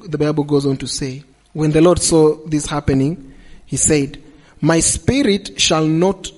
the Bible goes on to say, when the Lord saw this happening, he said, "My spirit shall not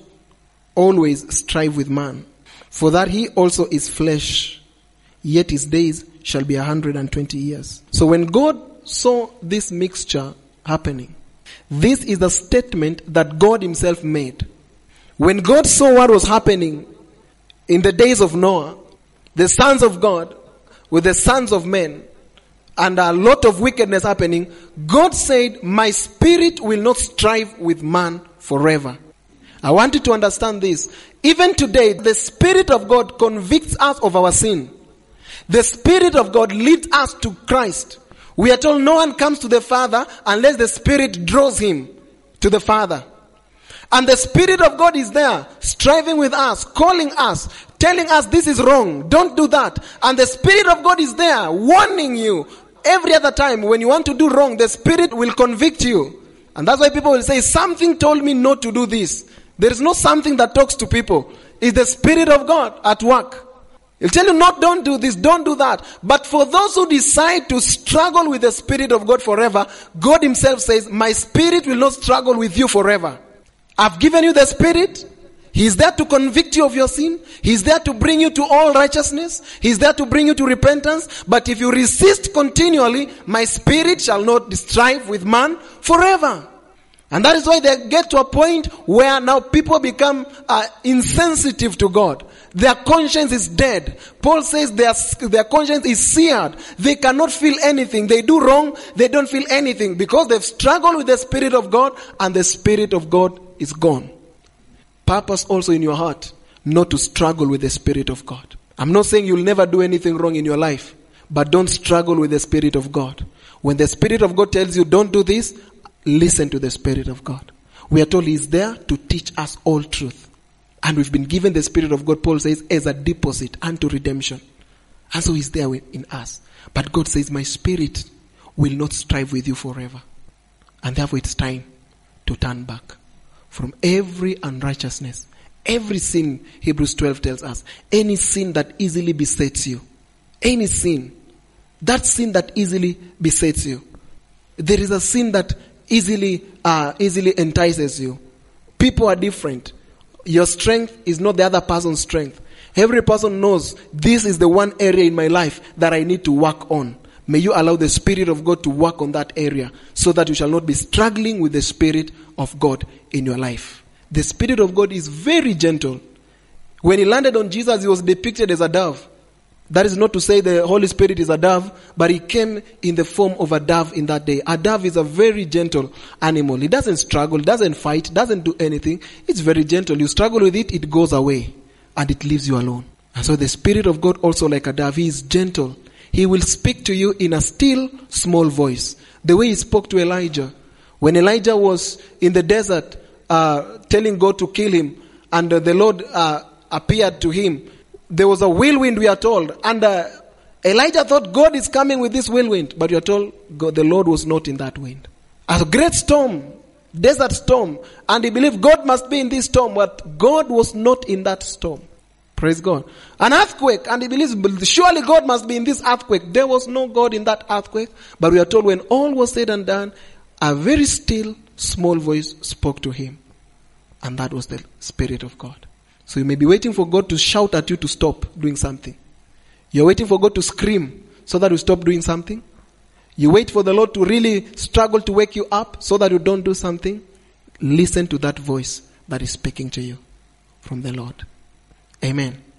always strive with man, for that he also is flesh, yet his days shall be 120 years." So when God saw this mixture happening, this is the statement that God himself made. When God saw what was happening in the days of Noah, the sons of God with the sons of men, and a lot of wickedness happening, God said, "My spirit will not strive with man forever." I want you to understand this. Even today, the Spirit of God convicts us of our sin. The Spirit of God leads us to Christ. We are told no one comes to the Father unless the Spirit draws him to the Father. And the Spirit of God is there, striving with us, calling us, telling us this is wrong, don't do that. And the Spirit of God is there, warning you. Every other time when you want to do wrong, the Spirit will convict you. And that's why people will say, something told me not to do this. There is no something that talks to people. It's the Spirit of God at work. He'll tell you, no, don't do this, don't do that. But for those who decide to struggle with the Spirit of God forever, God himself says, "My Spirit will not struggle with you forever. I've given you the Spirit. He's there to convict you of your sin. He's there to bring you to all righteousness. He's there to bring you to repentance. But if you resist continually, my Spirit shall not strive with man forever." And that is why they get to a point where now people become insensitive to God. Their conscience is dead. Paul says their conscience is seared. They cannot feel anything. They do wrong, they don't feel anything because they've struggled with the Spirit of God and the Spirit of God is gone. Purpose also in your heart not to struggle with the Spirit of God. I'm not saying you'll never do anything wrong in your life, but don't struggle with the Spirit of God. When the Spirit of God tells you don't do this, listen to the Spirit of God. We are told he's there to teach us all truth. And we've been given the Spirit of God, Paul says, as a deposit unto redemption. And so he's there in us. But God says, "My Spirit will not strive with you forever." And therefore it's time to turn back from every unrighteousness, every sin. Hebrews 12 tells us, any sin that easily besets you, any sin, that sin that easily besets you. There is a sin that easily entices you. People are different. Your strength is not the other person's strength. Every person knows this is the one area in my life that I need to work on. May you allow the Spirit of God to work on that area so that you shall not be struggling with the Spirit of God in your life. The Spirit of God is very gentle. When he landed on Jesus, he was depicted as a dove. That is not to say the Holy Spirit is a dove, but he came in the form of a dove in that day. A dove is a very gentle animal. It doesn't struggle, doesn't fight, doesn't do anything. It's very gentle. You struggle with it, it goes away and it leaves you alone. And so the Spirit of God also like a dove, he is gentle. He will speak to you in a still small voice. The way he spoke to Elijah. When Elijah was in the desert telling God to kill him and the Lord appeared to him, there was a whirlwind, we are told. And Elijah thought God is coming with this whirlwind. But we are told God, the Lord was not in that wind. A great storm, desert storm. And he believed God must be in this storm. But God was not in that storm. Praise God. An earthquake. And he believes surely God must be in this earthquake. There was no God in that earthquake. But we are told when all was said and done, a very still, small voice spoke to him. And that was the Spirit of God. So you may be waiting for God to shout at you to stop doing something. You're waiting for God to scream so that you stop doing something. You wait for the Lord to really struggle to wake you up so that you don't do something. Listen to that voice that is speaking to you from the Lord. Amen.